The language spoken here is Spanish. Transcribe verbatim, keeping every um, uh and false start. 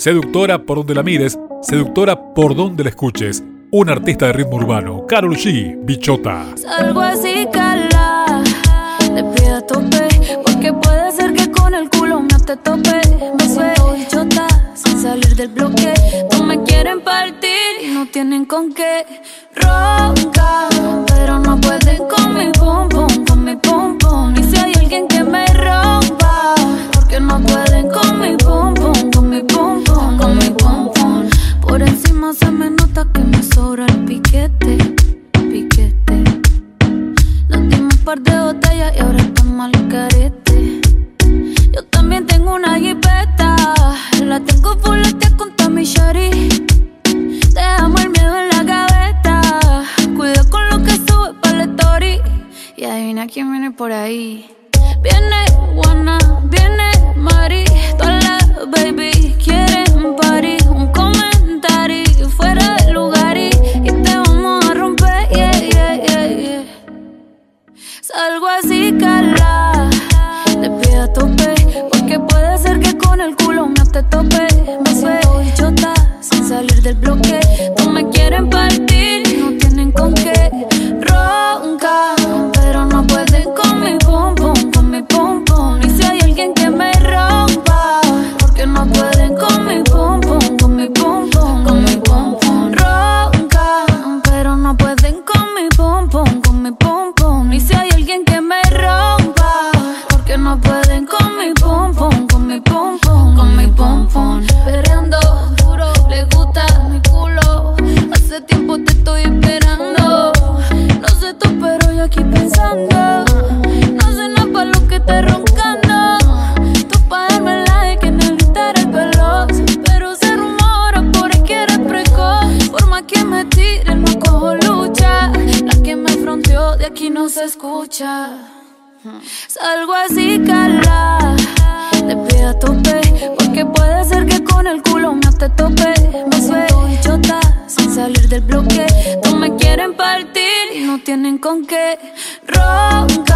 Seductora por donde la mires, seductora por donde la escuches. Una artista de ritmo urbano, Karol G, Bichota. Salgo así, cala, te pido a tope, porque puede ser que con el culo me te tope. Me siento bichota, sin salir del bloque. No me quieren partir y no tienen con qué. Ronca, pero no pueden con mi pum pum, con mi pum pum. Y si hay alguien que me rompa, porque no pueden con mi pum pum, con mi pum pum, con mi pum pum. Por encima se me nota que me sobra el piquete, piquete. Nos dimos un par de botellas y ahora estamos al carete. Yo también tengo una jipeta, la tengo fuletea con toda mi shorty. Dejamos el miedo en la gaveta, cuida con lo que sube pa' la story. Y adivina quién viene por ahí. Viene Juana, viene Mari, todas las baby quieren party. Un comentario fuera del lugar y, y te vamos a romper, yeah, yeah, yeah, yeah. Salgo así, cala, te pido a tope, porque puede ser que con el culo me te tope. Me siento bichota, sin salir del bloque. No me quieren partir y no tienen con qué. Ronca, pero no pueden con mi pum pum, con mi pum pum. Y si hay alguien que me rompa, porque no pueden con mi pum pum, con mi pum pum, con mi pum pum. Ronca, pero no pueden con mi pum pum, con mi pum pum. Y si hay alguien que me rompa, porque no pueden con mi pum pum, con mi pum pum, con mi pum pum. Perreando duro, le gusta mi culo. Hace tiempo te estoy esperando. No sé tú, pero yo aquí pensando. No sé nada pa' lo que estás roncando. Tú pa' darme la de que necesitas el veloz, pero se rumora por ahí que eres precoz. Por más que me tiren, no cojo lucha. La que me fronteó de aquí no se escucha. Salgo así, cala, te pido a tope, porque puede ser que con el culo me te tope. Me siento bichota, sin salir del bloque. No me quieren partir y no tienen con qué. Ronca,